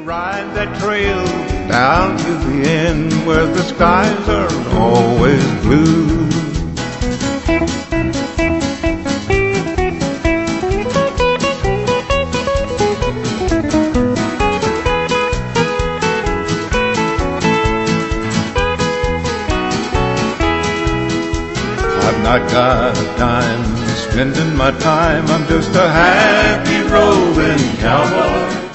ride that trail down to the end where the skies are always blue. I've not got a dime spending my time. I'm just a happy roving cowboy.